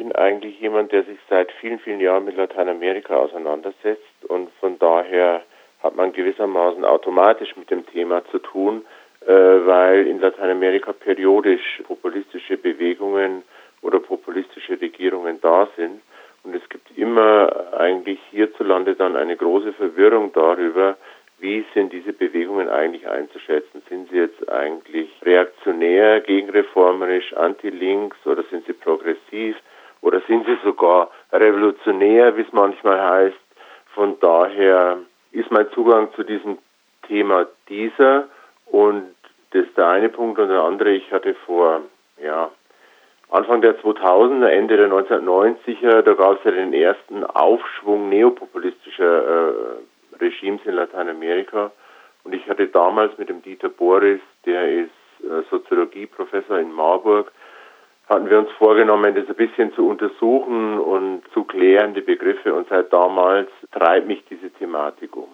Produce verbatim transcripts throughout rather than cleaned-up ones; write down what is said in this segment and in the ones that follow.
bin eigentlich jemand, der sich seit vielen, vielen Jahren mit Lateinamerika auseinandersetzt und von daher hat man gewissermaßen automatisch mit dem Thema zu tun, äh, weil in Lateinamerika periodisch populistische Bewegungen oder populistische Regierungen da sind. Und es gibt immer eigentlich hierzulande dann eine große Verwirrung darüber, wie sind diese Bewegungen eigentlich einzuschätzen? Sind sie jetzt eigentlich reaktionär, gegenreformerisch, anti-links oder sind sie progressiv oder sind sie sogar revolutionär, wie es manchmal heißt? Von daher ist mein Zugang zu diesem Thema dieser und das ist der eine Punkt und der andere, ich hatte vor, ja, Anfang der zweitausender, Ende der neunzehnhundertneunziger, da gab es ja den ersten Aufschwung neopopulistischer äh, Regimes in Lateinamerika und ich hatte damals mit dem Dieter Boris, der ist äh, Soziologieprofessor in Marburg, hatten wir uns vorgenommen, das ein bisschen zu untersuchen und zu klären, die Begriffe, und seit damals treibt mich diese Thematik um.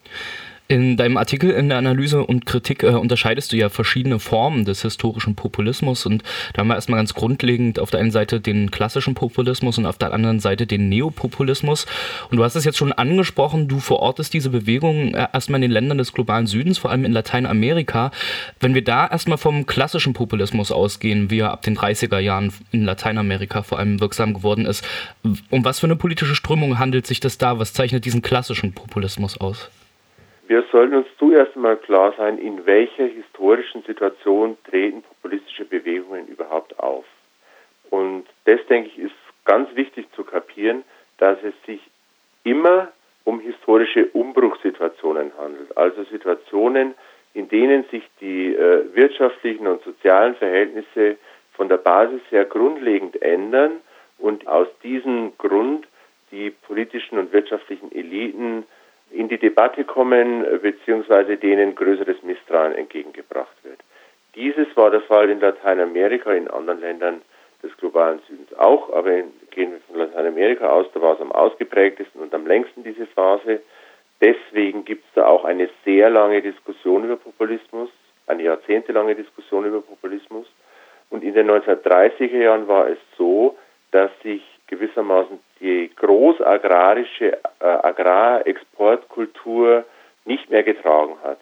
In deinem Artikel in der Analyse und Kritik äh, unterscheidest du ja verschiedene Formen des historischen Populismus und da haben wir erstmal ganz grundlegend auf der einen Seite den klassischen Populismus und auf der anderen Seite den Neopopulismus und du hast es jetzt schon angesprochen, du verortest diese Bewegung äh, erstmal in den Ländern des globalen Südens, vor allem in Lateinamerika. Wenn wir da erstmal vom klassischen Populismus ausgehen, wie er ab den dreißiger Jahren in Lateinamerika vor allem wirksam geworden ist, um was für eine politische Strömung handelt sich das da? Was zeichnet diesen klassischen Populismus aus? Wir sollten uns zuerst einmal klar sein, in welcher historischen Situation treten populistische Bewegungen überhaupt auf. Und das, denke ich, ist ganz wichtig zu kapieren, dass es sich immer um historische Umbruchssituationen handelt. Also Situationen, in denen sich die äh, wirtschaftlichen und sozialen Verhältnisse von der Basis her grundlegend ändern und aus diesem Grund die politischen und wirtschaftlichen Eliten in die Debatte kommen, beziehungsweise denen größeres Misstrauen entgegengebracht wird. Dieses war der Fall in Lateinamerika, in anderen Ländern des globalen Südens auch, aber in, gehen wir von Lateinamerika aus, da war es am ausgeprägtesten und am längsten diese Phase. Deswegen gibt es da auch eine sehr lange Diskussion über Populismus, eine jahrzehntelange Diskussion über Populismus. Und in den neunzehnhundertdreißiger Jahren war es so, dass sich gewissermaßen die großagrarische äh, Agrarexportkultur nicht mehr getragen hat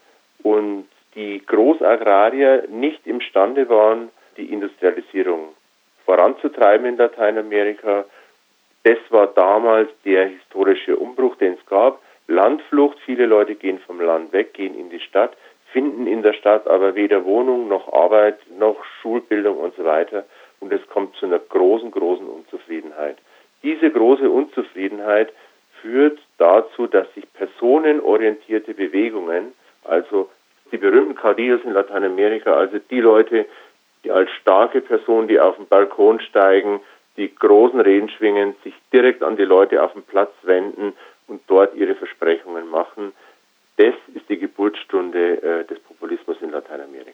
und die Großagrarier nicht imstande waren, die Industrialisierung voranzutreiben in Lateinamerika. Das war damals der historische Umbruch, den es gab. Landflucht, viele Leute gehen vom Land weg, gehen in die Stadt, finden in der Stadt aber weder Wohnung noch Arbeit noch Schulbildung und so weiter. Und es kommt zu einer großen, großen Unzufriedenheit. Diese große Unzufriedenheit führt dazu, dass sich personenorientierte Bewegungen, also die berühmten Caudillos in Lateinamerika, also die Leute, die als starke Personen, die auf den Balkon steigen, die großen Reden schwingen, sich direkt an die Leute auf dem Platz wenden und dort ihre Versprechungen machen, das ist die Geburtsstunde äh, des Populismus in Lateinamerika.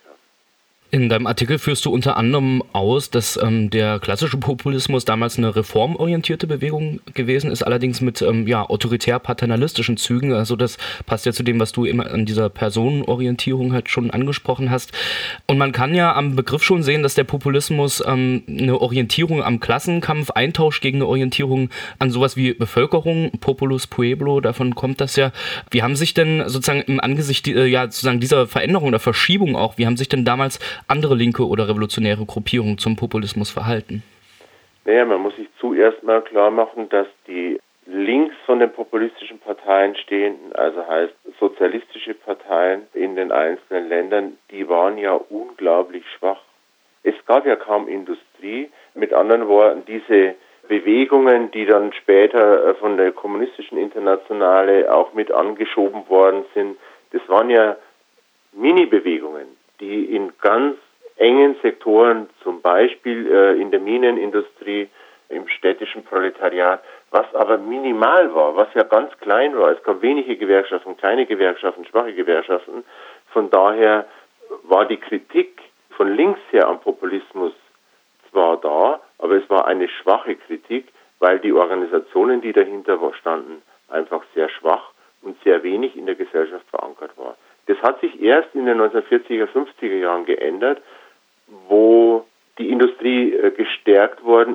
In deinem Artikel führst du unter anderem aus, dass ähm, der klassische Populismus damals eine reformorientierte Bewegung gewesen ist, allerdings mit ähm, ja, autoritär-paternalistischen Zügen. Also das passt ja zu dem, was du immer an dieser Personenorientierung halt schon angesprochen hast. Und man kann ja am Begriff schon sehen, dass der Populismus ähm, eine Orientierung am Klassenkampf eintauscht gegen eine Orientierung an sowas wie Bevölkerung, Populus Pueblo, davon kommt das ja. Wie haben sich denn sozusagen im Angesicht äh, ja, sozusagen dieser Veränderung oder Verschiebung auch, wie haben sich denn damals andere linke oder revolutionäre Gruppierungen zum Populismus verhalten? Naja, man muss sich zuerst mal klar machen, dass die links von den populistischen Parteien stehenden, also heißt sozialistische Parteien in den einzelnen Ländern, die waren ja unglaublich schwach. Es gab ja kaum Industrie. Mit anderen Worten, diese Bewegungen, die dann später von der kommunistischen Internationale auch mit angeschoben worden sind, das waren ja Mini-Bewegungen, die in ganz engen Sektoren, zum Beispiel äh, in der Minenindustrie, im städtischen Proletariat, was aber minimal war, was ja ganz klein war. Es gab wenige Gewerkschaften, kleine Gewerkschaften, schwache Gewerkschaften. Von daher war die Kritik von links her am Populismus zwar da, aber es war eine schwache Kritik, weil die Organisationen, die dahinter standen, einfach sehr schwach und sehr wenig in der Gesellschaft verankert war. Das hat sich erst in den neunzehnhundertvierziger, fünfziger Jahren geändert, wo die Industrie äh, gestärkt worden ist,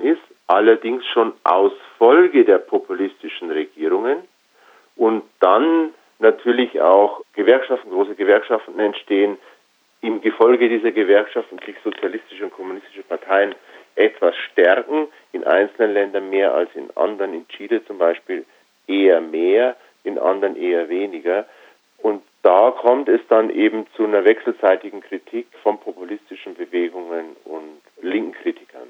allerdings schon aus Folge der populistischen Regierungen und dann natürlich auch Gewerkschaften, große Gewerkschaften entstehen, im Gefolge dieser Gewerkschaften sich sozialistische und kommunistische Parteien etwas stärken, in einzelnen Ländern mehr als in anderen, in Chile zum Beispiel eher mehr, in anderen eher weniger. Und da kommt es dann eben zu einer wechselseitigen Kritik von populistischen Bewegungen und linken Kritikern.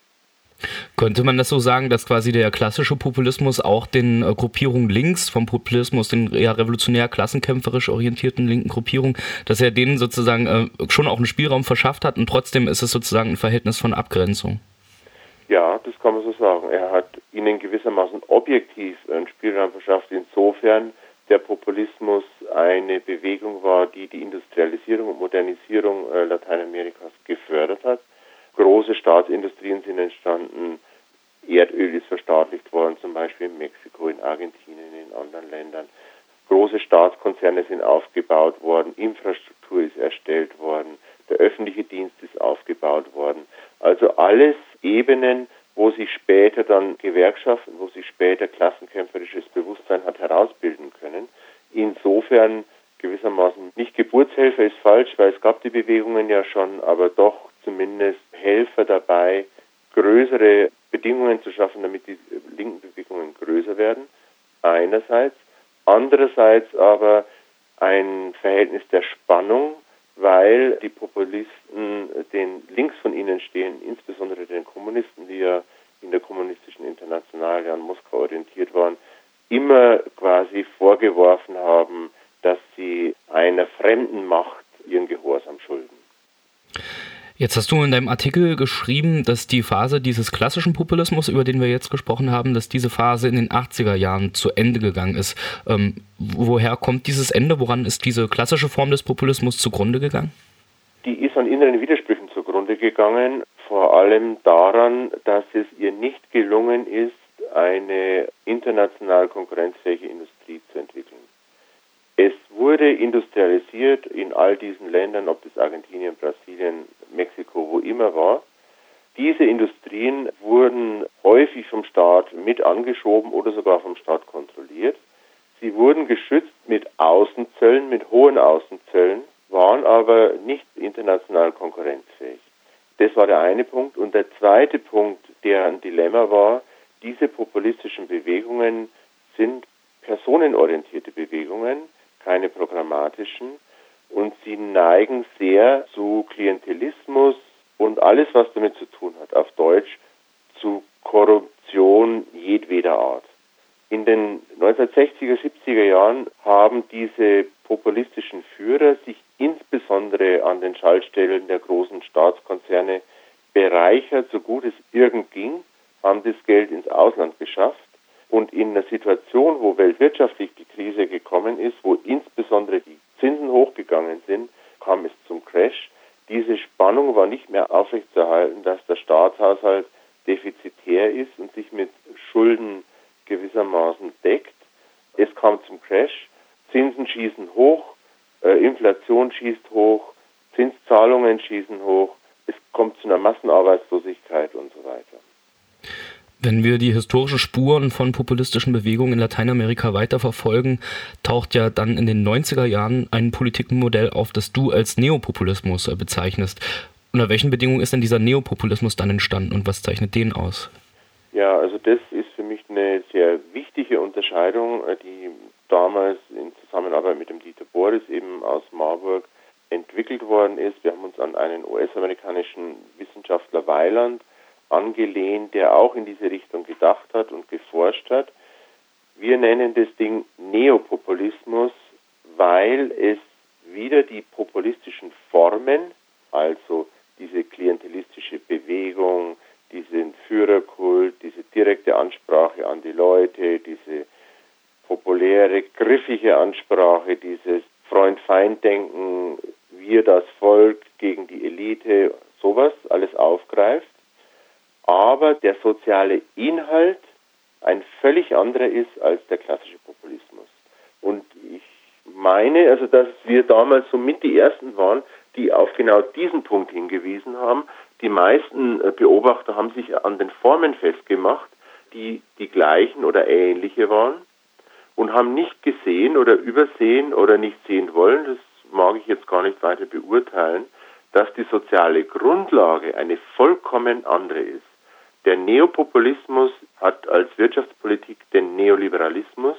Könnte man das so sagen, dass quasi der klassische Populismus auch den äh, Gruppierungen links vom Populismus, den eher revolutionär klassenkämpferisch orientierten linken Gruppierungen, dass er denen sozusagen äh, schon auch einen Spielraum verschafft hat und trotzdem ist es sozusagen ein Verhältnis von Abgrenzung? Ja, das kann man so sagen. Er hat ihnen gewissermaßen objektiv einen Spielraum verschafft, insofern der Populismus eine Bewegung war, die die Industrialisierung und Modernisierung äh, Lateinamerikas gefördert hat. Große Staatsindustrien sind entstanden, Erdöl ist verstaatlicht worden, zum Beispiel in Mexiko, in Argentinien, in anderen Ländern. Große Staatskonzerne sind aufgebaut worden, Infrastruktur ist erstellt worden, der öffentliche Dienst ist aufgebaut worden. Also alles Ebenen, wo sich später dann Gewerkschaften, wo sich später klassenkämpferisches Bewusstsein hat herausbilden können. Insofern gewissermaßen nicht Geburtshelfer ist falsch, weil es gab die Bewegungen ja schon, aber doch zumindest Helfer dabei, größere Bedingungen zu schaffen, damit die linken Bewegungen größer werden, einerseits. Andererseits aber ein Verhältnis der Spannung, weil die Populisten den links von ihnen stehen, insbesondere den Kommunisten, die ja in der kommunistischen Internationale an Moskau orientiert waren, immer quasi vorgeworfen haben, dass sie einer fremden Macht ihren Gehorsam schulden. Jetzt hast du in deinem Artikel geschrieben, dass die Phase dieses klassischen Populismus, über den wir jetzt gesprochen haben, dass diese Phase in den achtziger Jahren zu Ende gegangen ist. Ähm, woher kommt dieses Ende? Woran ist diese klassische Form des Populismus zugrunde gegangen? Die ist an inneren Widersprüchen zugrunde gegangen, vor allem daran, dass es ihr nicht gelungen ist, eine international konkurrenzfähige Industrie zu entwickeln. Es wurde industrialisiert in all diesen Ländern, ob das Argentinien, Brasilien, Mexiko, wo immer war. Diese Industrien wurden häufig vom Staat mit angeschoben oder sogar vom Staat kontrolliert. Sie wurden geschützt mit Außenzöllen, mit hohen Außenzöllen, waren aber nicht international konkurrenzfähig. Das war der eine Punkt. Und der zweite Punkt, der ein Dilemma war, diese populistischen Bewegungen sind personenorientierte Bewegungen, keine programmatischen, und sie neigen sehr zu Klientelismus und alles, was damit zu tun hat, auf Deutsch zu Korruption jedweder Art. In den neunzehnhundertsechziger, siebziger Jahren haben diese populistischen Führer sich insbesondere an den Schaltstellen der großen Staatskonzerne bereichert, so gut es irgend ging, haben das Geld ins Ausland geschafft. Und in einer Situation, wo weltwirtschaftlich die Krise gekommen ist, wo insbesondere die Zinsen hochgegangen sind, kam es zum Crash. Diese Spannung war nicht mehr aufrechtzuerhalten, dass der Staatshaushalt defizitär ist und sich mit Schulden gewissermaßen deckt. Es kam zum Crash. Zinsen schießen hoch, äh, Inflation schießt hoch, Zinszahlungen schießen hoch. Es kommt zu einer Massenarbeitslosigkeit und so weiter. Wenn wir die historischen Spuren von populistischen Bewegungen in Lateinamerika weiterverfolgen, taucht ja dann in den neunziger Jahren ein Politikmodell auf, das du als Neopopulismus bezeichnest. Unter welchen Bedingungen ist denn dieser Neopopulismus dann entstanden und was zeichnet den aus? Ja, also das ist für mich eine sehr wichtige Unterscheidung, die damals in Zusammenarbeit mit dem Dieter Boris eben aus Marburg entwickelt worden ist. Wir haben uns an einen U S-amerikanischen Wissenschaftler Weiland angelehnt, der auch in diese Richtung gedacht hat und geforscht hat. Wir nennen das Ding Neopopulismus, weil es wieder die populistischen Formen, also diese klientelistische Bewegung, diesen Führerkult, diese direkte Ansprache an die Leute, diese populäre, griffige Ansprache, dieses Freund-Feind-Denken, wir das Volk gegen die Elite, sowas alles aufgreift. Aber der soziale Inhalt ein völlig anderer ist als der klassische Populismus. Und ich meine, also dass wir damals somit die Ersten waren, die auf genau diesen Punkt hingewiesen haben, Die meisten Beobachter haben sich an den Formen festgemacht, die die gleichen oder ähnliche waren und haben nicht gesehen oder übersehen oder nicht sehen wollen, das mag ich jetzt gar nicht weiter beurteilen, dass die soziale Grundlage eine vollkommen andere ist. Der Neopopulismus hat als Wirtschaftspolitik den Neoliberalismus.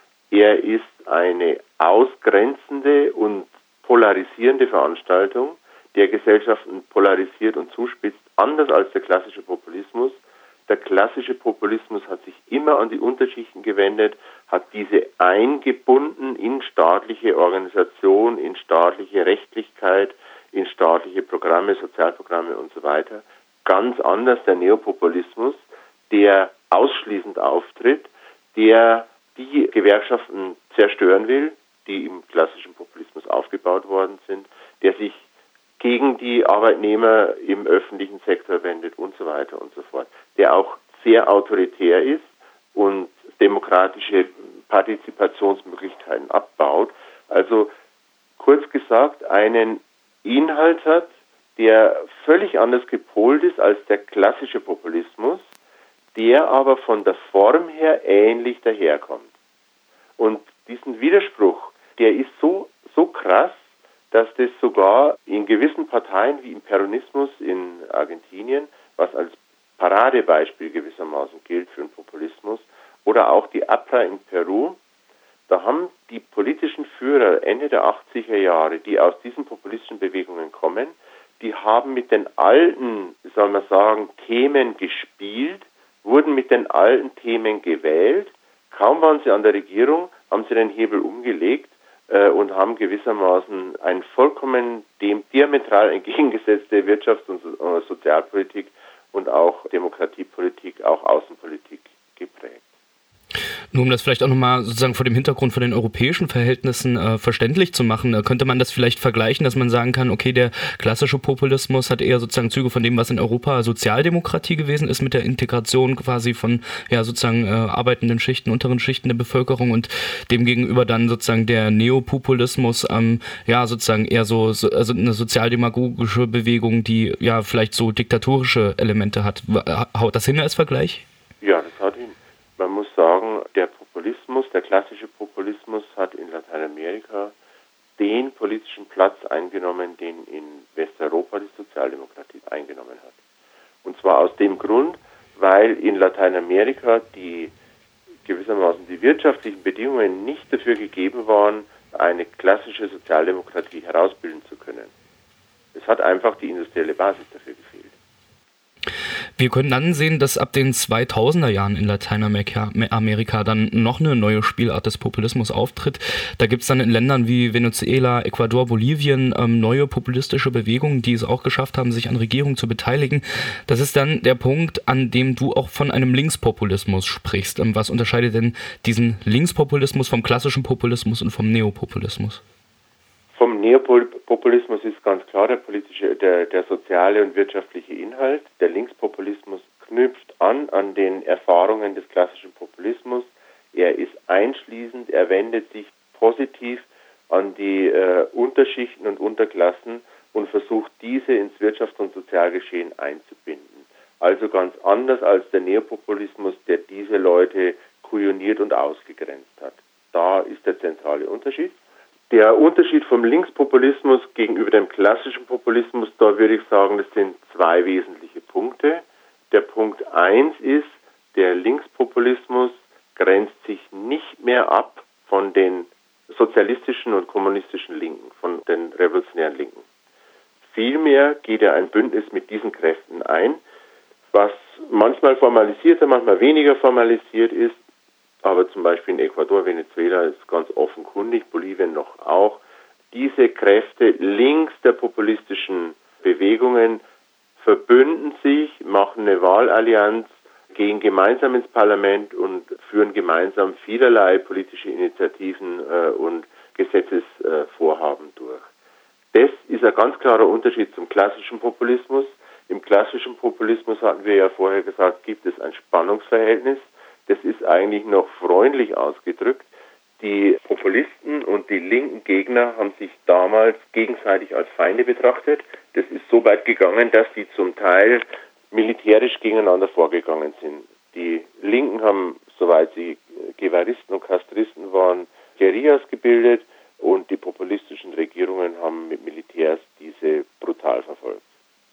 Er ist eine ausgrenzende und polarisierende Veranstaltung, der Gesellschaften polarisiert und zuspitzt, anders als der klassische Populismus. Der klassische Populismus hat sich immer an die Unterschichten gewendet, hat diese eingebunden in staatliche Organisation, in staatliche Rechtlichkeit, in staatliche Programme, Sozialprogramme und so weiter. Ganz anders der Neopopulismus, der ausschließend auftritt, der die Gewerkschaften zerstören will, die im klassischen Populismus aufgebaut worden sind, der sich gegen die Arbeitnehmer im öffentlichen Sektor wendet und so weiter und so fort, der auch sehr autoritär ist und demokratische Partizipationsmöglichkeiten abbaut. Also kurz gesagt, einen Inhalt hat, der völlig anders gepolt ist als der klassische Populismus, der aber von der Form her ähnlich daherkommt. Und diesen Widerspruch, der ist so, so krass, dass das sogar in gewissen Parteien wie im Peronismus in Argentinien, was als Paradebeispiel gewissermaßen gilt für den Populismus, oder auch die A P R A in Peru, da haben die politischen Führer Ende der achtziger Jahre, die aus diesen populistischen Bewegungen kommen, die haben mit den alten, wie soll man sagen, Themen gespielt, wurden mit den alten Themen gewählt, kaum waren sie an der Regierung, haben sie den Hebel umgelegt und haben gewissermaßen eine vollkommen dem diametral entgegengesetzte Wirtschafts- und Sozialpolitik und auch Demokratiepolitik, auch Außenpolitik geprägt. Nur um das vielleicht auch nochmal sozusagen vor dem Hintergrund von den europäischen Verhältnissen äh, verständlich zu machen, äh, könnte man das vielleicht vergleichen, dass man sagen kann, okay, der klassische Populismus hat eher sozusagen Züge von dem, was in Europa Sozialdemokratie gewesen ist, mit der Integration quasi von ja sozusagen äh, arbeitenden Schichten, unteren Schichten der Bevölkerung, und demgegenüber dann sozusagen der Neopopulismus, ähm, ja sozusagen eher so, so also eine sozialdemagogische Bewegung, die ja vielleicht so diktatorische Elemente hat. Haut das hin als Vergleich? Ja, das haut hin. Man muss sagen, der Populismus, der klassische Populismus hat in Lateinamerika den politischen Platz eingenommen, den in Westeuropa die Sozialdemokratie eingenommen hat. Und zwar aus dem Grund, weil in Lateinamerika die gewissermaßen die wirtschaftlichen Bedingungen nicht dafür gegeben waren, eine klassische Sozialdemokratie herausbilden zu können. Es hat einfach die industrielle Basis dafür gefehlt. Wir können dann sehen, dass ab den zweitausender Jahren in Lateinamerika Amerika dann noch eine neue Spielart des Populismus auftritt. Da gibt es dann in Ländern wie Venezuela, Ecuador, Bolivien ähm, neue populistische Bewegungen, die es auch geschafft haben, sich an Regierungen zu beteiligen. Das ist dann der Punkt, an dem du auch von einem Linkspopulismus sprichst. Ähm, was unterscheidet denn diesen Linkspopulismus vom klassischen Populismus und vom Neopopulismus? Vom Neopopulismus ist ganz klar der politische, der, der soziale und wirtschaftliche Inhalt. Der Linkspopulismus knüpft an an den Erfahrungen des klassischen Populismus. Er ist einschließend, er wendet sich positiv an die äh, Unterschichten und Unterklassen und versucht, diese ins Wirtschafts- und Sozialgeschehen einzubinden. Also ganz anders als der Neopopulismus, der diese Leute kujoniert und ausgegrenzt hat. Da ist der zentrale Unterschied. Der Unterschied vom Linkspopulismus gegenüber dem klassischen Populismus, da würde ich sagen, das sind zwei wesentliche Punkte. Der Punkt eins ist, der Linkspopulismus grenzt sich nicht mehr ab von den sozialistischen und kommunistischen Linken, von den revolutionären Linken. Vielmehr geht er ein Bündnis mit diesen Kräften ein, was manchmal formalisierter, manchmal weniger formalisiert ist. Aber zum Beispiel in Ecuador, Venezuela ist ganz offenkundig, Bolivien noch auch. Diese Kräfte links der populistischen Bewegungen verbünden sich, machen eine Wahlallianz, gehen gemeinsam ins Parlament und führen gemeinsam vielerlei politische Initiativen äh, und Gesetzesvorhaben äh, durch. Das ist ein ganz klarer Unterschied zum klassischen Populismus. Im klassischen Populismus, hatten wir ja vorher gesagt, gibt es ein Spannungsverhältnis. Das ist eigentlich noch freundlich ausgedrückt. Die Populisten und die linken Gegner haben sich damals gegenseitig als Feinde betrachtet. Das ist so weit gegangen, dass die zum Teil militärisch gegeneinander vorgegangen sind. Die Linken haben, soweit sie Guevaristen und Castristen waren, Guerillas gebildet und die populistischen Regierungen haben mit Militärs diese brutal verfolgt.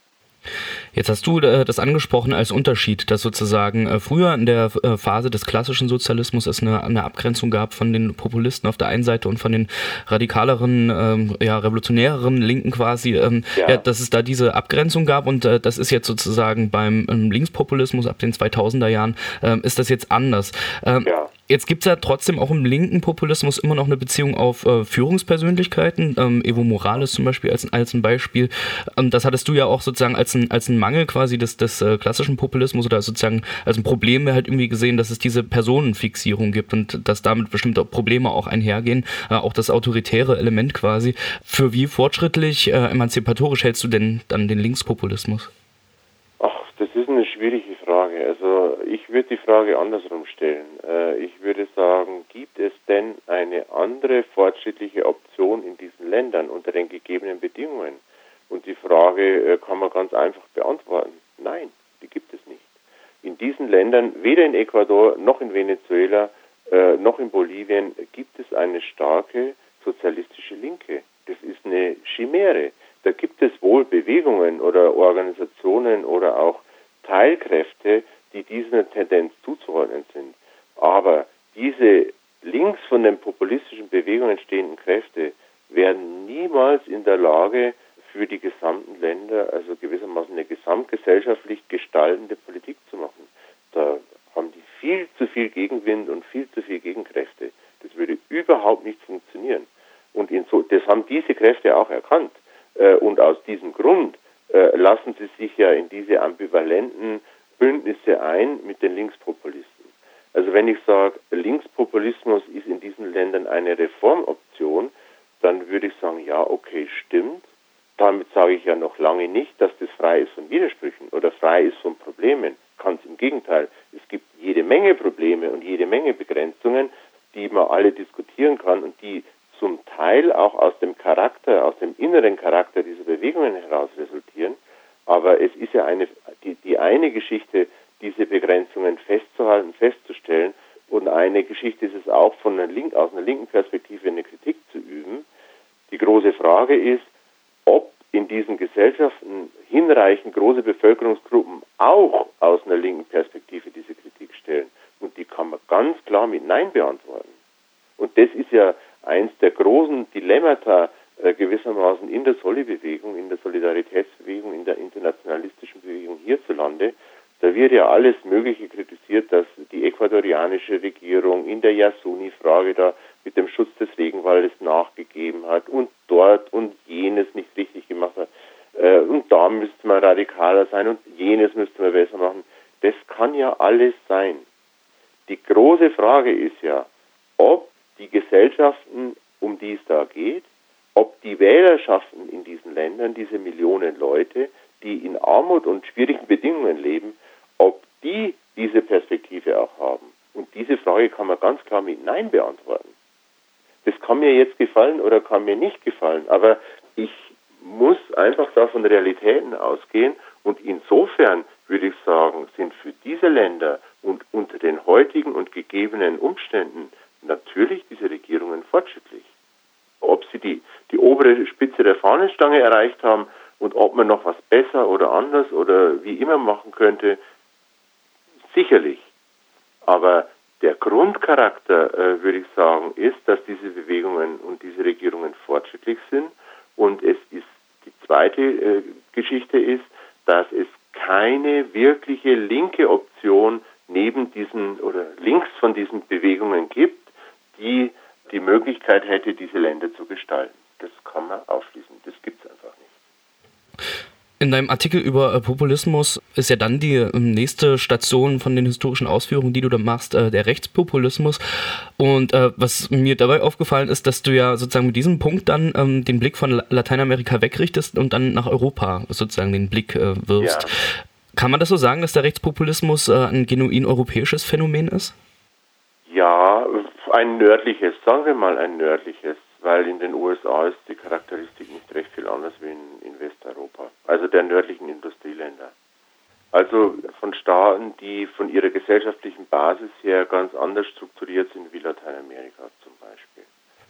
Jetzt hast du äh, das angesprochen als Unterschied, dass sozusagen äh, früher in der äh, Phase des klassischen Sozialismus es eine, eine Abgrenzung gab von den Populisten auf der einen Seite und von den radikaleren, ähm, ja, revolutionäreren Linken quasi, ähm, ja. Ja, dass es da diese Abgrenzung gab und äh, das ist jetzt sozusagen beim ähm, Linkspopulismus ab den zweitausender Jahren, ähm, ist das jetzt anders. Ähm, ja. Jetzt gibt es ja trotzdem auch im linken Populismus immer noch eine Beziehung auf äh, Führungspersönlichkeiten, ähm, Evo Morales zum Beispiel als, als ein Beispiel. Ähm, das hattest du ja auch sozusagen als ein, als ein Mangel quasi des, des äh, klassischen Populismus oder sozusagen als ein Problem halt irgendwie gesehen, dass es diese Personenfixierung gibt und dass damit bestimmte Probleme auch einhergehen, äh, auch das autoritäre Element quasi. Für wie fortschrittlich, äh, emanzipatorisch hältst du denn dann den Linkspopulismus? Ach, das ist eine schwierige Frage. Also ich würde die Frage andersrum stellen. Ich würde sagen, gibt es denn eine andere fortschrittliche Option in diesen Ländern unter den gegebenen Bedingungen? Und die Frage kann man ganz einfach beantworten. Nein, die gibt es nicht. In diesen Ländern, weder in Ecuador noch in Venezuela noch in Bolivien, gibt es eine starke sozialistische Linke. Das ist eine Chimäre. Da gibt es wohl Bewegungen oder Organisationen oder auch Teilkräfte, die dieser Tendenz zuzuordnen sind. Aber diese links von den populistischen Bewegungen stehenden Kräfte werden niemals in der Lage, für die gesamten Länder, also gewissermaßen eine gesamtgesellschaftlich gestaltende Politik zu machen. Da haben die viel zu viel Gegenwind und viel zu viel Gegenkräfte. Das würde überhaupt nicht funktionieren. Und in so, das haben diese Kräfte auch erkannt. Und aus diesem Grund äh, lassen sie sich ja in diese ambivalenten Bündnisse ein mit den Linkspopulisten. Also wenn ich sage, Linkspopulismus ist in diesen Ländern eine Reformoption, dann würde ich sagen, ja, okay, stimmt. Damit sage ich ja noch lange nicht, dass das frei ist von Widersprüchen oder frei ist von Problemen. Ganz im Gegenteil. Es gibt jede Menge Probleme und jede Menge Begrenzungen, die man alle diskutieren kann und die zum Teil auch aus dem Charakter, aus dem inneren Charakter dieser Bewegungen heraus resultieren. Aber es ist ja eine, die, die eine Geschichte, diese Begrenzungen festzuhalten, festzustellen. Und eine Geschichte ist es auch, von einer Link, aus einer linken Perspektive eine Kritik zu üben. Die große Frage ist, ob in diesen Gesellschaften hinreichend große Bevölkerungsgruppen auch aus einer linken Perspektive diese Kritik stellen. Und die kann man ganz klar mit Nein beantworten. Und das ist ja eins der großen Dilemmata äh, gewissermaßen in der Soli-Bewegung, in der Solidaritätsbewegung, in der internationalistischen Bewegung hierzulande. Da wird ja alles Mögliche kritisiert, dass die ecuadorianische Regierung in der Yasuni-Frage da mit dem Schutz des Regenwaldes nachgegeben hat und dort und jenes nicht richtig gemacht hat. Äh, und da müsste man radikaler sein und jenes müsste man besser machen. Das kann ja alles sein. Die große Frage ist ja, ob die Gesellschaften, um die es da geht, ob die Wählerschaften in diesen Ländern, diese Millionen Leute, die in Armut und schwierigen Bedingungen leben, ob die diese Perspektive auch haben. Und diese Frage kann man ganz klar mit Nein beantworten. Das kann mir jetzt gefallen oder kann mir nicht gefallen, aber ich muss einfach da von Realitäten ausgehen und insofern würde ich sagen, sind für diese Länder und unter den heutigen und gegebenen Umständen natürlich diese Regierungen fortschrittlich. Ob sie die, die obere Spitze der Fahnenstange erreicht haben und ob man noch was besser oder anders oder wie immer machen könnte, sicherlich. Aber der Grundcharakter, äh, würde ich sagen, ist, dass diese Bewegungen und diese Regierungen fortschrittlich sind. Und es ist die zweite äh, Geschichte ist, dass es keine wirkliche linke Option neben diesen oder links von diesen Bewegungen gibt, die die Möglichkeit hätte, diese Länder zu gestalten. Das kann man ausschließen. Das gibt es einfach nicht. In deinem Artikel über äh, Populismus ist ja dann die äh, nächste Station von den historischen Ausführungen, die du da machst, äh, der Rechtspopulismus. Und äh, was mir dabei aufgefallen ist, dass du ja sozusagen mit diesem Punkt dann ähm, den Blick von Lateinamerika wegrichtest und dann nach Europa sozusagen den Blick äh, wirfst. Ja. Kann man das so sagen, dass der Rechtspopulismus äh, ein genuin europäisches Phänomen ist? Ja, Ein nördliches, sagen wir mal ein nördliches, weil in den U S A ist die Charakteristik nicht recht viel anders wie in, in Westeuropa, also der nördlichen Industrieländer. Also von Staaten, die von ihrer gesellschaftlichen Basis her ganz anders strukturiert sind wie Lateinamerika zum Beispiel.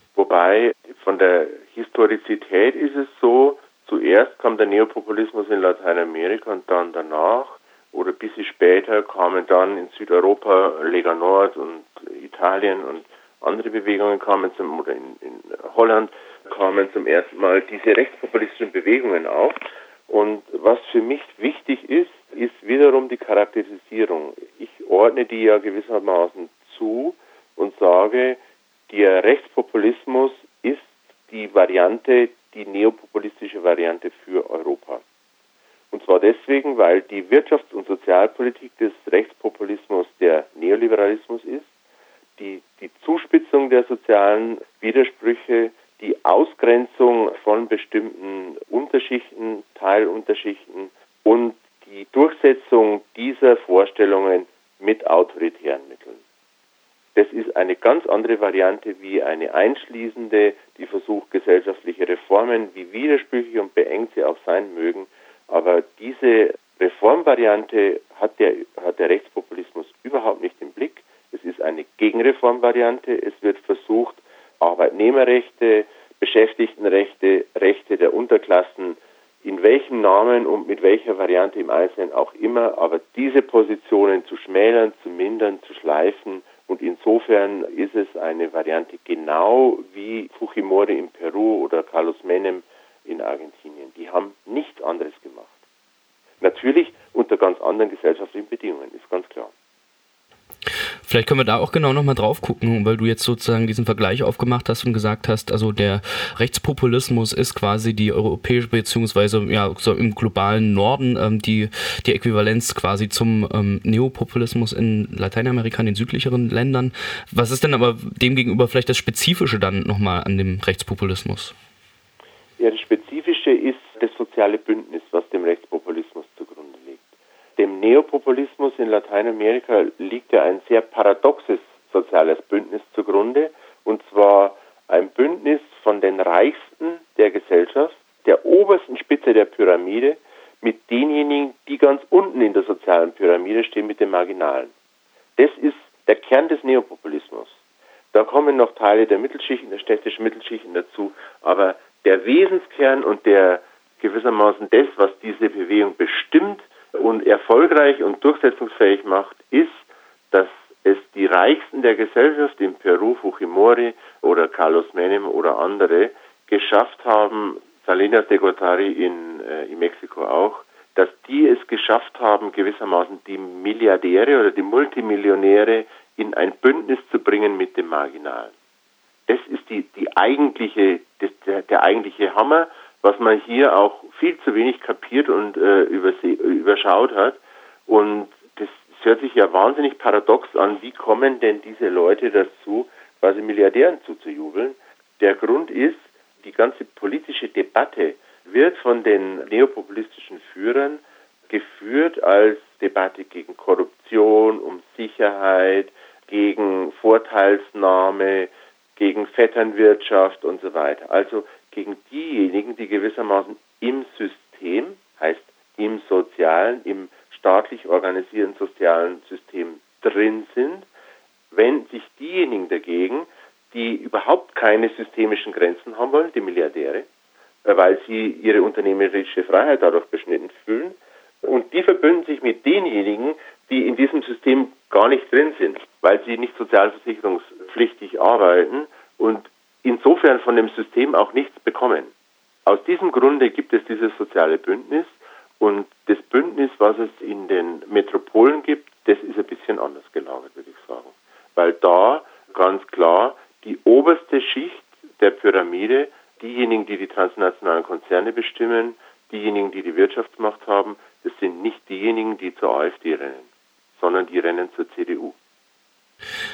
Wobei von der Historizität ist es so, zuerst kam der Neopopulismus in Lateinamerika und dann danach oder ein bisschen später kamen dann in Südeuropa, Lega Nord und Italien und andere Bewegungen kamen zum, oder in, in Holland kamen zum ersten Mal diese rechtspopulistischen Bewegungen auf. Und was für mich wichtig ist, ist wiederum die Charakterisierung. Ich ordne die ja gewissermaßen zu und sage, der Rechtspopulismus ist die Variante, die neopopulistische Variante für Europa. Und zwar deswegen, weil die Wirtschafts- und Sozialpolitik des Rechtspopulismus der Neoliberalismus ist, die, die Zuspitzung der sozialen Widersprüche, die Ausgrenzung von bestimmten Unterschichten, Teilunterschichten und die Durchsetzung dieser Vorstellungen mit autoritären Mitteln. Das ist eine ganz andere Variante wie eine einschließende, die versucht, gesellschaftliche Reformen, wie widersprüchlich und beengt sie auch sein mögen. Aber diese Reformvariante hat der, hat der Rechtspopulismus überhaupt nicht im Blick. Es ist eine Gegenreformvariante. Es wird versucht, Arbeitnehmerrechte, Beschäftigtenrechte, Rechte der Unterklassen, in welchem Namen und mit welcher Variante im Einzelnen auch immer, aber diese Positionen zu schmälern, zu mindern, zu schleifen. Und insofern ist es eine Variante genau wie Fujimori in Peru oder Carlos Menem in Argentinien. Die haben nichts anderes gemacht. Natürlich unter ganz anderen gesellschaftlichen Bedingungen, ist ganz klar. Vielleicht können wir da auch genau nochmal drauf gucken, weil du jetzt sozusagen diesen Vergleich aufgemacht hast und gesagt hast, also der Rechtspopulismus ist quasi die europäische, beziehungsweise ja, so im globalen Norden ähm, die, die Äquivalenz quasi zum ähm, Neopopulismus in Lateinamerika, in den südlicheren Ländern. Was ist denn aber demgegenüber vielleicht das Spezifische dann nochmal an dem Rechtspopulismus? Ja, das Spezifische ist das soziale Bündnis, was dem Rechtspopulismus zugrunde liegt. Dem Neopopulismus in Lateinamerika liegt ja ein sehr paradoxes soziales Bündnis zugrunde, und zwar ein Bündnis von den Reichsten der Gesellschaft, der obersten Spitze der Pyramide, mit denjenigen, die ganz unten in der sozialen Pyramide stehen, mit den Marginalen. Das ist der Kern des Neopopulismus. Da kommen noch Teile der Mittelschichten, der städtischen Mittelschichten dazu, aber der Wesenskern und der gewissermaßen das, was diese Bewegung bestimmt und erfolgreich und durchsetzungsfähig macht, ist, dass es die Reichsten der Gesellschaft in Peru, Fujimori oder Carlos Menem oder andere geschafft haben, Salinas de Gortari in, äh, in Mexiko auch, dass die es geschafft haben, gewissermaßen die Milliardäre oder die Multimillionäre in ein Bündnis zu bringen mit dem Marginalen. Das ist die, die eigentliche, das, der, der eigentliche Hammer, was man hier auch viel zu wenig kapiert und äh, überse- überschaut hat. Und das hört sich ja wahnsinnig paradox an. Wie kommen denn diese Leute dazu, quasi Milliardären zuzujubeln? Der Grund ist, die ganze politische Debatte wird von den neopopulistischen Führern geführt als Debatte gegen Korruption, um Sicherheit, gegen Vorteilsnahme, gegen Vetternwirtschaft und so weiter. Also gegen diejenigen, die gewissermaßen im System, heißt im sozialen, im staatlich organisierten sozialen System drin sind, wenn sich diejenigen dagegen, die überhaupt keine systemischen Grenzen haben wollen, die Milliardäre, weil sie ihre unternehmerische Freiheit dadurch beschnitten fühlen, und die verbünden sich mit denjenigen, die in diesem System gar nicht drin sind, weil sie nicht sozialversicherungspflichtig arbeiten und insofern von dem System auch nichts bekommen. Aus diesem Grunde gibt es dieses soziale Bündnis, und das Bündnis, was es in den Metropolen gibt, das ist ein bisschen anders gelagert, würde ich sagen. Weil da ganz klar die oberste Schicht der Pyramide, diejenigen, die die transnationalen Konzerne bestimmen, diejenigen, die die Wirtschaftsmacht haben, das sind nicht diejenigen, die zur AfD rennen, sondern die rennen zur C D U.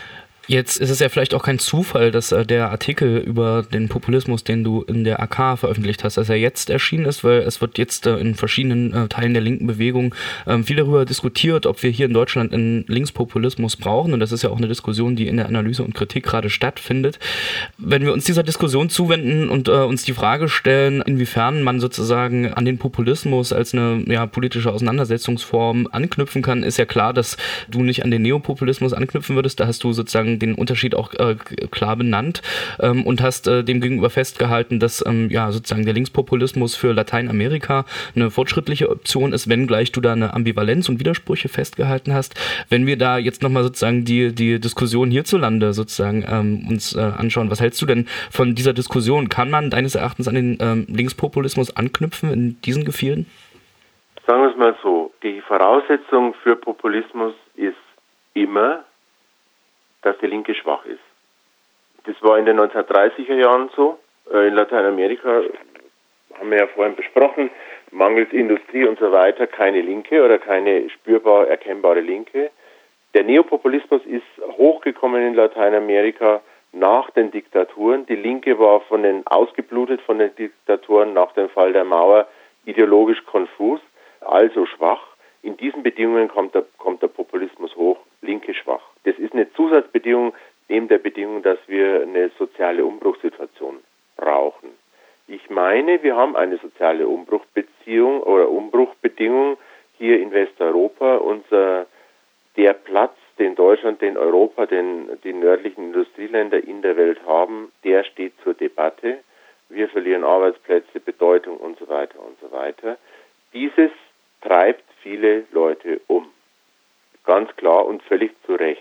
Jetzt ist es ja vielleicht auch kein Zufall, dass äh, der Artikel über den Populismus, den du in der A K veröffentlicht hast, dass er jetzt erschienen ist, weil es wird jetzt äh, in verschiedenen äh, Teilen der linken Bewegung ähm, viel darüber diskutiert, ob wir hier in Deutschland einen Linkspopulismus brauchen. Und das ist ja auch eine Diskussion, die in der Analyse und Kritik gerade stattfindet. Wenn wir uns dieser Diskussion zuwenden und äh, uns die Frage stellen, inwiefern man sozusagen an den Populismus als eine ja, politische Auseinandersetzungsform anknüpfen kann, ist ja klar, dass du nicht an den Neopopulismus anknüpfen würdest. Da hast du sozusagen den Unterschied auch äh, klar benannt ähm, und hast äh, demgegenüber festgehalten, dass ähm, ja sozusagen der Linkspopulismus für Lateinamerika eine fortschrittliche Option ist, wenngleich du da eine Ambivalenz und Widersprüche festgehalten hast. Wenn wir da jetzt nochmal sozusagen die, die Diskussion hierzulande sozusagen ähm, uns äh, anschauen, was hältst du denn von dieser Diskussion? Kann man deines Erachtens an den ähm, Linkspopulismus anknüpfen in diesen Gefilden? Sagen wir es mal so, die Voraussetzung für Populismus ist immer, dass die Linke schwach ist. Das war in den neunzehnhundertdreißiger Jahren so. In Lateinamerika, haben wir ja vorhin besprochen, mangels Industrie und so weiter, keine Linke oder keine spürbar erkennbare Linke. Der Neopopulismus ist hochgekommen in Lateinamerika nach den Diktaturen. Die Linke war von den ausgeblutet von den Diktaturen nach dem Fall der Mauer ideologisch konfus, also schwach. In diesen Bedingungen kommt der, kommt der Populismus hoch, Linke schwach. Das ist eine Zusatzbedingung neben der Bedingung, dass wir eine soziale Umbruchssituation brauchen. Ich meine, wir haben eine soziale Umbruchbeziehung oder Umbruchbedingung hier in Westeuropa. Unser, der Platz, den Deutschland, den Europa, den die nördlichen Industrieländer in der Welt haben, der steht zur Debatte. Wir verlieren Arbeitsplätze, Bedeutung und so weiter und so weiter. Dieses treibt viele Leute um. Ganz klar und völlig zu Recht.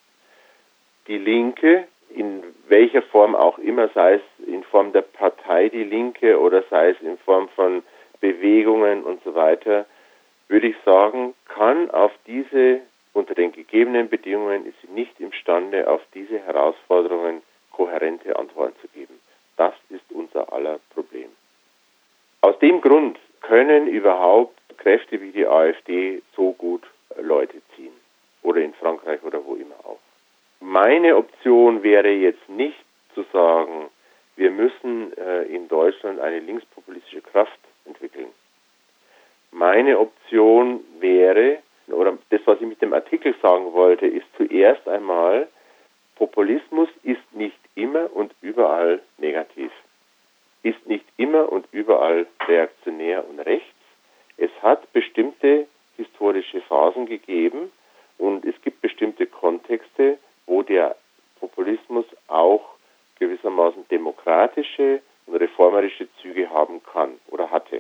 Die Linke, in welcher Form auch immer, sei es in Form der Partei Die Linke oder sei es in Form von Bewegungen und so weiter, würde ich sagen, kann auf diese, unter den gegebenen Bedingungen, ist sie nicht imstande, auf diese Herausforderungen kohärente Antworten zu geben. Das ist unser aller Problem. Aus dem Grund können überhaupt Kräfte wie die AfD so gut Leute ziehen. Oder in Frankreich oder wo immer auch. Meine Option wäre jetzt nicht zu sagen, wir müssen äh, in Deutschland eine linkspopulistische Kraft entwickeln. Meine Option wäre, oder das, was ich mit dem Artikel sagen wollte, ist zuerst einmal, Populismus ist nicht immer und überall negativ, ist nicht immer und überall reaktionär und rechts. Es hat bestimmte historische Phasen gegeben und es gibt bestimmte Kontexte, wo der Populismus auch gewissermaßen demokratische und reformerische Züge haben kann oder hatte.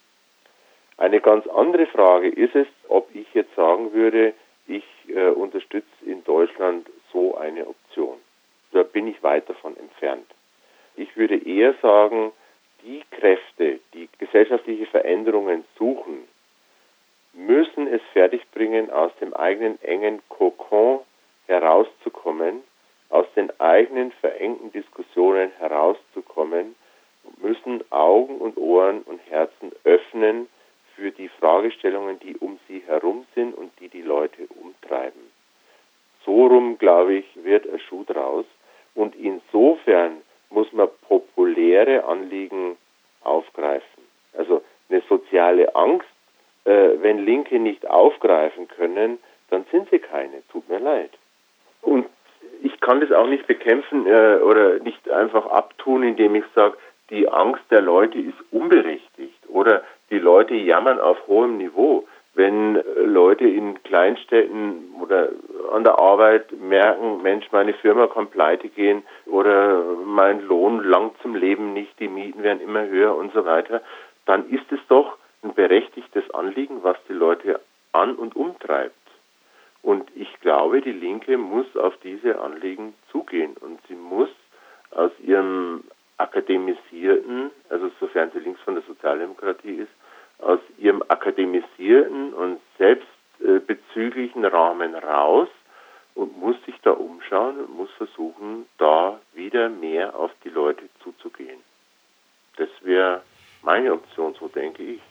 Eine ganz andere Frage ist es, ob ich jetzt sagen würde, ich äh, unterstütze in Deutschland so eine Option. Da bin ich weit davon entfernt. Ich würde eher sagen, die Kräfte, die gesellschaftliche Veränderungen suchen, müssen es fertigbringen, aus dem eigenen engen Kokon herauszukommen, aus den eigenen verengten Diskussionen herauszukommen und müssen Augen und Ohren und Herzen öffnen für die Fragestellungen, die um sie herum sind und die die Leute umtreiben. So rum, glaube ich, wird ein Schuh draus. Und insofern muss man populäre Anliegen aufgreifen. Also eine soziale Angst, äh, wenn Linke nicht aufgreifen können, dann sind sie keine. Tut mir leid. Und ich kann das auch nicht bekämpfen äh, oder nicht einfach abtun, indem ich sage, die Angst der Leute ist unberechtigt oder die Leute jammern auf hohem Niveau. Wenn äh, Leute in Kleinstädten oder an der Arbeit merken, Mensch, meine Firma kann pleite gehen oder mein Lohn langt zum Leben nicht, die Mieten werden immer höher und so weiter, dann ist es doch ein berechtigtes Anliegen, was die Leute an- und umtreibt. Und ich glaube, die Linke muss auf diese Anliegen zugehen und sie muss aus ihrem akademisierten, also sofern sie links von der Sozialdemokratie ist, aus ihrem akademisierten und selbstbezüglichen Rahmen raus und muss sich da umschauen und muss versuchen, da wieder mehr auf die Leute zuzugehen. Das wäre meine Option, so denke ich.